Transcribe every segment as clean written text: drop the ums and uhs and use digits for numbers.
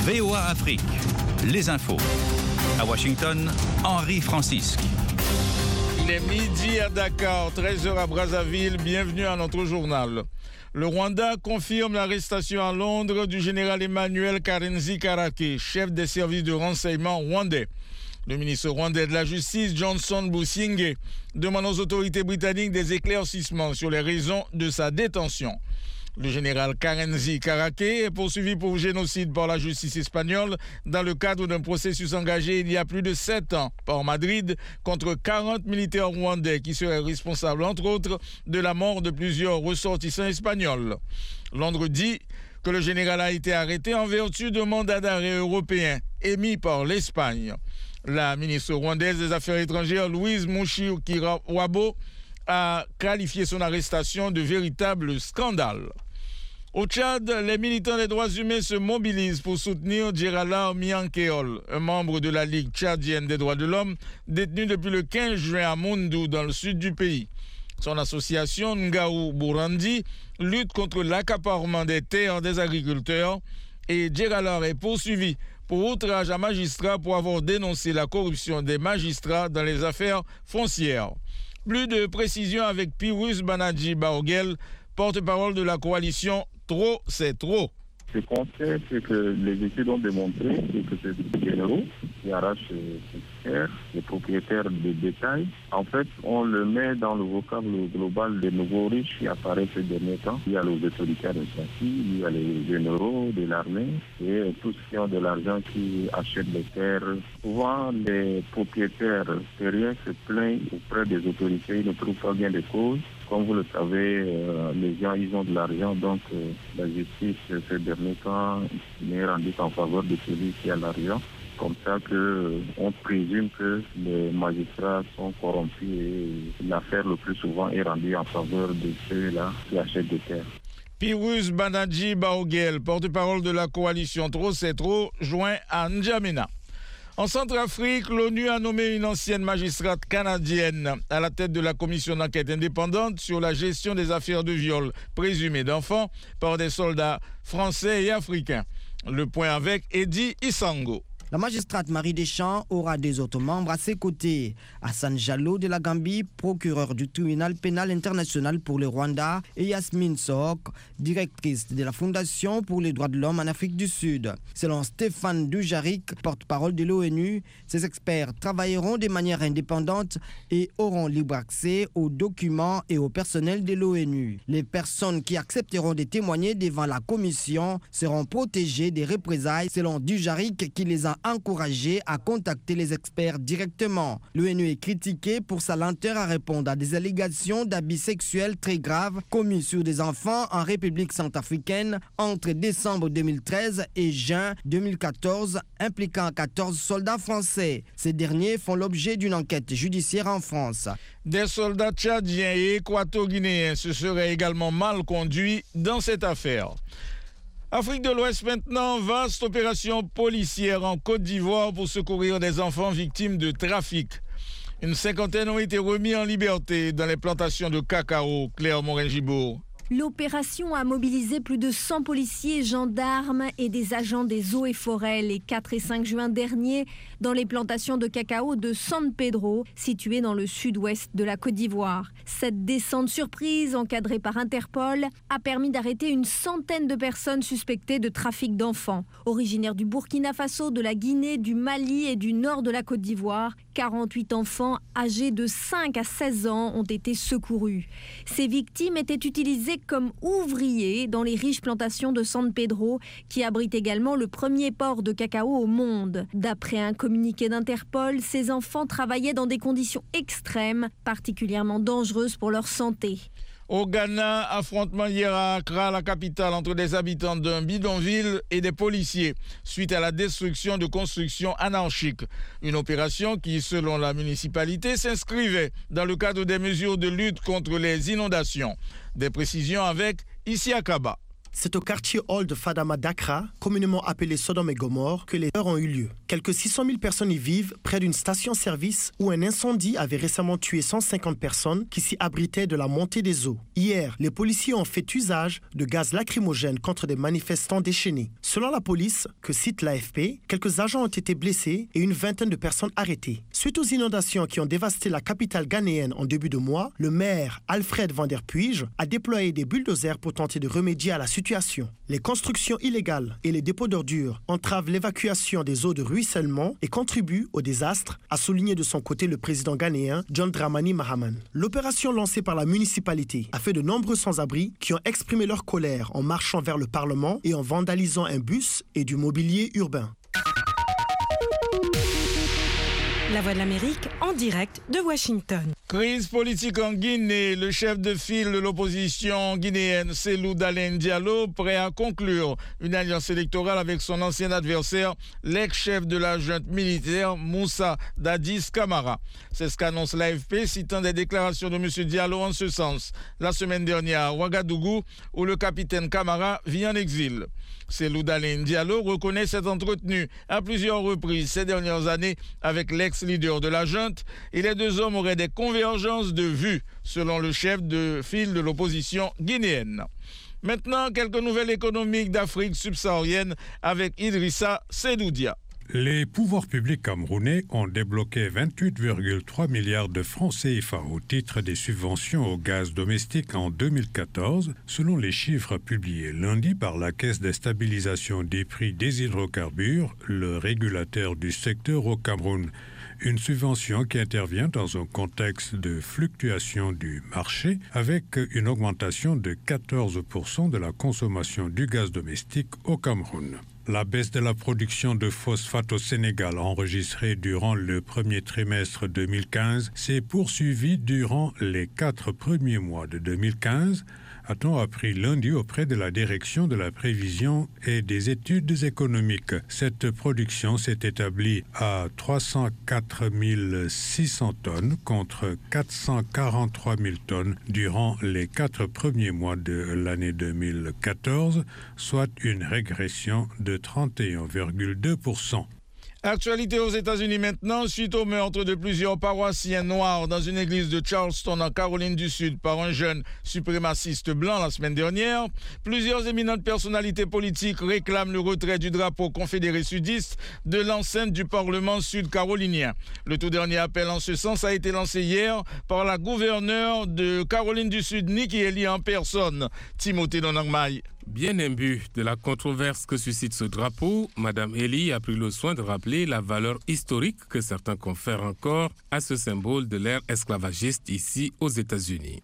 VOA Afrique, les infos. À Washington, Henri Francisque. Il est midi à Dakar, 13h à Brazzaville. Bienvenue à notre journal. Le Rwanda confirme l'arrestation à Londres du général Emmanuel Karenzi Karake, chef des services de renseignement rwandais. Le ministre rwandais de la Justice, Johnson Busingye, demande aux autorités britanniques des éclaircissements sur les raisons de sa détention. Le général Karenzi Karake est poursuivi pour génocide par la justice espagnole dans le cadre d'un processus engagé il y a plus de 7 ans par Madrid contre 40 militaires rwandais qui seraient responsables, entre autres, de la mort de plusieurs ressortissants espagnols. Londres dit que le général a été arrêté en vertu d'un mandat d'arrêt européen émis par l'Espagne. La ministre rwandaise des Affaires étrangères, Louise Mushikiwabo, a qualifié son arrestation de véritable scandale. Au Tchad, les militants des droits humains se mobilisent pour soutenir Djerala Miankeol, un membre de la Ligue tchadienne des droits de l'homme, détenu depuis le 15 juin à Moundou, dans le sud du pays. Son association Ngaou Burandi lutte contre l'accaparement des terres des agriculteurs et Djerala est poursuivi pour outrage à magistrat pour avoir dénoncé la corruption des magistrats dans les affaires foncières. Plus de précisions avec Pirus Banadji Baogel, porte-parole de la coalition Trop, c'est trop. Ce qu'on sait, c'est que les études ont démontré que c'est des généraux qui arrachent ces terres, les propriétaires de détail. En fait, on le met dans le vocable global des nouveaux riches qui apparaissent ces derniers temps. Il y a les autorités administratives, il y a les généraux de l'armée et tous qui ont de l'argent qui achètent des terres. Souvent, les propriétaires terriens se plaignent auprès des autorités, ils ne trouvent pas bien les causes. Comme vous le savez, les gens, ils ont de l'argent, donc la justice, ces derniers temps, n'est rendue en faveur de celui qui a l'argent. Comme ça qu'on présume que les magistrats sont corrompus et l'affaire le plus souvent est rendue en faveur de ceux-là qui achètent des terres. Pirus Banadji Baogel, porte-parole de la coalition Trop c'est trop, joint à N'Djamena. En Centrafrique, l'ONU a nommé une ancienne magistrate canadienne à la tête de la commission d'enquête indépendante sur la gestion des affaires de viol présumées d'enfants par des soldats français et africains. Le point avec Eddie Isango. La magistrate Marie Deschamps aura des autres membres à ses côtés. Hassan Jallo de la Gambie, procureur du tribunal pénal international pour le Rwanda, et Yasmine Sohok, directrice de la Fondation pour les droits de l'homme en Afrique du Sud. Selon Stéphane Dujarric, porte-parole de l'ONU, ces experts travailleront de manière indépendante et auront libre accès aux documents et au personnel de l'ONU. Les personnes qui accepteront de témoigner devant la commission seront protégées des représailles, selon Dujarric, qui les a encouragés à contacter les experts directement. L'ONU est critiquée pour sa lenteur à répondre à des allégations d'abus sexuels très graves commis sur des enfants en République centrafricaine entre décembre 2013 et juin 2014, impliquant 14 soldats français. Ces derniers font l'objet d'une enquête judiciaire en France. Des soldats tchadiens et équato-guinéens se seraient également mal conduits dans cette affaire. Afrique de l'Ouest maintenant, vaste opération policière en Côte d'Ivoire pour secourir des enfants victimes de trafic. Une cinquantaine ont été remis en liberté dans les plantations de cacao. Claire Morin-Gibourg. L'opération a mobilisé plus de 100 policiers, gendarmes et des agents des eaux et forêts les 4 et 5 juin dernier dans les plantations de cacao de San Pedro, situées dans le sud-ouest de la Côte d'Ivoire. Cette descente surprise, encadrée par Interpol, a permis d'arrêter une centaine de personnes suspectées de trafic d'enfants. Originaires du Burkina Faso, de la Guinée, du Mali et du nord de la Côte d'Ivoire, 48 enfants âgés de 5 à 16 ans ont été secourus. Ces victimes étaient utilisées comme ouvriers dans les riches plantations de San Pedro, qui abrite également le premier port de cacao au monde. D'après un communiqué d'Interpol, ces enfants travaillaient dans des conditions extrêmes, particulièrement dangereuses pour leur santé. Au Ghana, affrontement hier à Accra, la capitale, entre des habitants d'un bidonville et des policiers, suite à la destruction de constructions anarchiques. Une opération qui, selon la municipalité, s'inscrivait dans le cadre des mesures de lutte contre les inondations. Des précisions avec Issy Akaba. C'est au quartier Old Fadama d'Accra, communément appelé Sodome et Gomorrhe, que les heurts ont eu lieu. Quelques 600 000 personnes y vivent, près d'une station-service où un incendie avait récemment tué 150 personnes qui s'y abritaient de la montée des eaux. Hier, les policiers ont fait usage de gaz lacrymogène contre des manifestants déchaînés. Selon la police, que cite l'AFP, quelques agents ont été blessés et une vingtaine de personnes arrêtées. Suite aux inondations qui ont dévasté la capitale ghanéenne en début de mois, le maire Alfred Van der Puige a déployé des bulldozers pour tenter de remédier à la situation. Les constructions illégales et les dépôts d'ordures entravent l'évacuation des eaux de ruissellement et contribuent au désastre, a souligné de son côté le président ghanéen John Dramani Mahama. L'opération lancée par la municipalité a fait de nombreux sans-abri qui ont exprimé leur colère en marchant vers le Parlement et en vandalisant un bus et du mobilier urbain. La Voix de l'Amérique en direct de Washington. Crise politique en Guinée. Le chef de file de l'opposition guinéenne, Cellou Dalein Diallo, prêt à conclure une alliance électorale avec son ancien adversaire, l'ex-chef de la junte militaire, Moussa Dadis Camara. C'est ce qu'annonce l'AFP, citant des déclarations de M. Diallo en ce sens. La semaine dernière à Ouagadougou, où le capitaine Camara vit en exil. Cellou Dalein Diallo reconnaît s'être entretenu à plusieurs reprises ces dernières années avec l'ex-leader de la junte et les deux hommes auraient des convergences de vues, selon le chef de file de l'opposition guinéenne. Maintenant, quelques nouvelles économiques d'Afrique subsaharienne avec Idrissa Sedoudia. Les pouvoirs publics camerounais ont débloqué 28,3 milliards de francs CFA au titre des subventions au gaz domestique en 2014, selon les chiffres publiés lundi par la Caisse de stabilisation des prix des hydrocarbures, le régulateur du secteur au Cameroun. Une subvention qui intervient dans un contexte de fluctuation du marché avec une augmentation de 14% de la consommation du gaz domestique au Cameroun. La baisse de la production de phosphate au Sénégal enregistrée durant le premier trimestre 2015 s'est poursuivie durant les 4 premiers mois de 2015, a-t-on appris lundi auprès de la Direction de la prévision et des études économiques. Cette production s'est établie à 304 600 tonnes contre 443 000 tonnes durant les 4 premiers mois de l'année 2014, soit une régression de 31,2%. Actualité aux États-Unis maintenant, suite au meurtre de plusieurs paroissiens noirs dans une église de Charleston en Caroline du Sud par un jeune suprémaciste blanc la semaine dernière, plusieurs éminentes personnalités politiques réclament le retrait du drapeau confédéré sudiste de l'enceinte du Parlement sud-carolinien. Le tout dernier appel en ce sens a été lancé hier par la gouverneure de Caroline du Sud, Nikki Haley en personne. Timothée Donangmaï. Bien imbue de la controverse que suscite ce drapeau, Mme Haley a pris le soin de rappeler la valeur historique que certains confèrent encore à ce symbole de l'ère esclavagiste ici aux États-Unis.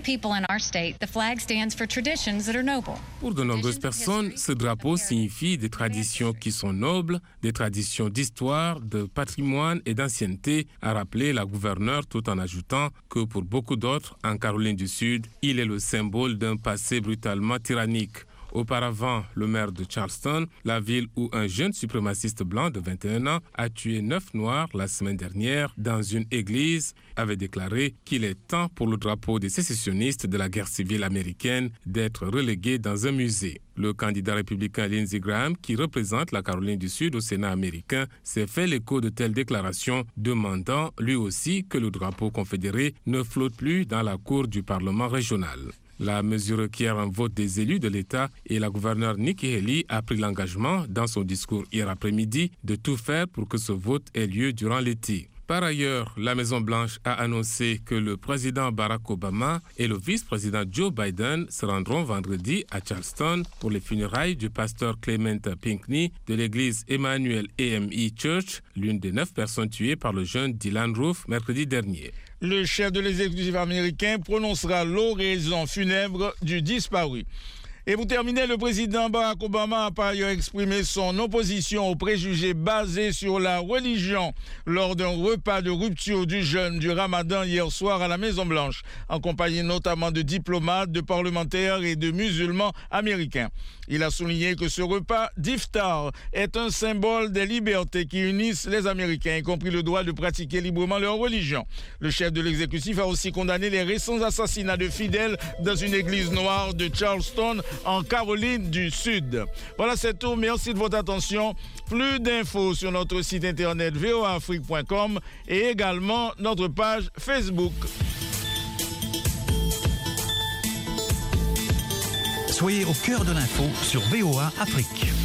Pour de nombreuses personnes, ce drapeau signifie des traditions qui sont nobles, des traditions d'histoire, de patrimoine et d'ancienneté, a rappelé la gouverneure tout en ajoutant que pour beaucoup d'autres, en Caroline du Sud, il est le symbole d'un passé brutalement tyrannique. Auparavant, le maire de Charleston, la ville où un jeune suprémaciste blanc de 21 ans a tué 9 Noirs la semaine dernière dans une église, avait déclaré qu'il est temps pour le drapeau des sécessionnistes de la guerre civile américaine d'être relégué dans un musée. Le candidat républicain Lindsey Graham, qui représente la Caroline du Sud au Sénat américain, s'est fait l'écho de telles déclarations, demandant lui aussi que le drapeau confédéré ne flotte plus dans la cour du Parlement régional. La mesure requiert un vote des élus de l'État et la gouverneure Nikki Haley a pris l'engagement, dans son discours hier après-midi, de tout faire pour que ce vote ait lieu durant l'été. Par ailleurs, la Maison-Blanche a annoncé que le président Barack Obama et le vice-président Joe Biden se rendront vendredi à Charleston pour les funérailles du pasteur Clement Pinckney de l'église Emmanuel AME Church, l'une des 9 personnes tuées par le jeune Dylann Roof mercredi dernier. Le chef de l'exécutif américain prononcera l'oraison funèbre du disparu. Et pour terminer, le président Barack Obama a par ailleurs exprimé son opposition aux préjugés basés sur la religion lors d'un repas de rupture du jeûne du Ramadan hier soir à la Maison-Blanche, en compagnie notamment de diplomates, de parlementaires et de musulmans américains. Il a souligné que ce repas d'iftar est un symbole des libertés qui unissent les Américains, y compris le droit de pratiquer librement leur religion. Le chef de l'exécutif a aussi condamné les récents assassinats de fidèles dans une église noire de Charleston en Caroline du Sud. Voilà, c'est tout. Merci de votre attention. Plus d'infos sur notre site internet voaafrique.com et également notre page Facebook. Soyez au cœur de l'info sur VOA Afrique.